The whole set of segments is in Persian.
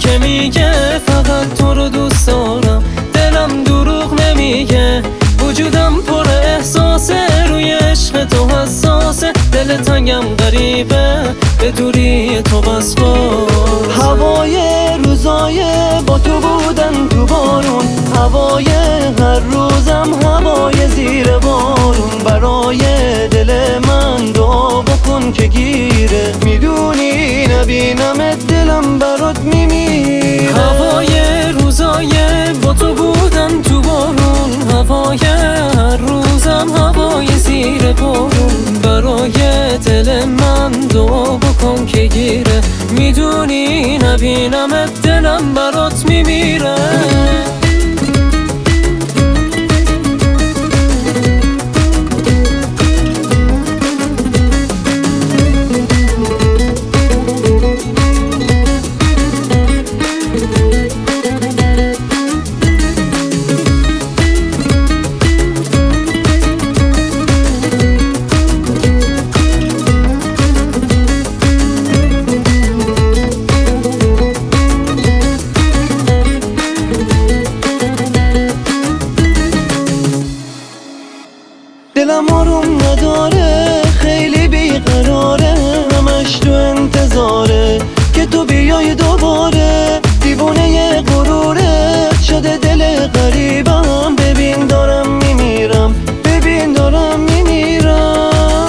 که میگه فقط تو رو دوست دارم، دلم دروغ نمیگه، وجودم پر احساسه، روی عشق تو حساسه، دل تنگم غریبه، به دوری تو بس خواست. هوای روزای با تو بودن تو بارون، هوای هر روزم هوای زیر بارون، برای دل من دعا بکن که گیره، میدونی نبینمت دلم برات میمیره. هوای روزای با تو بودن تو بارون، هوای هر روزم هوای زیر بارون، برای دل من دعا بکن که گیره، میدونی نبینمت دلم برات میمیره. دلم آروم نداره، خیلی بیقراره، همش تو انتظاره که تو بیای دوباره، دیوونه غروره شده دل غریبم، ببین دارم میمیرم، ببین دارم میمیرم.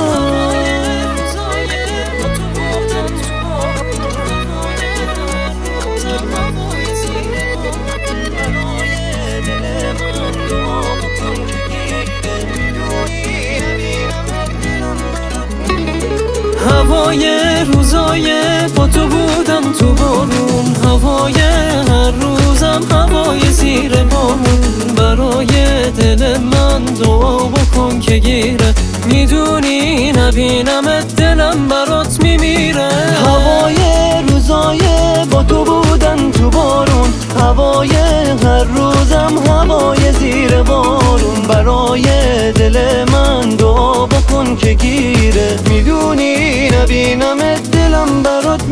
هوای روزای با تو بودن تو بارون، هوای هر روزم هوای زیر بارون، برای دل من دعا بکن که گیره، میدونی نبینمت دلم برات میمیره. هوای روزای با تو بودن تو بارون، هوای هر روزم هوای زیر بارون، برای دل من دعا بکن که گیره، میدونی نبینمت دلم برات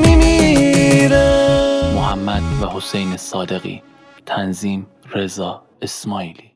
میمیره. محمد و حسین صادقی، تنظیم رضا اسماعیلی.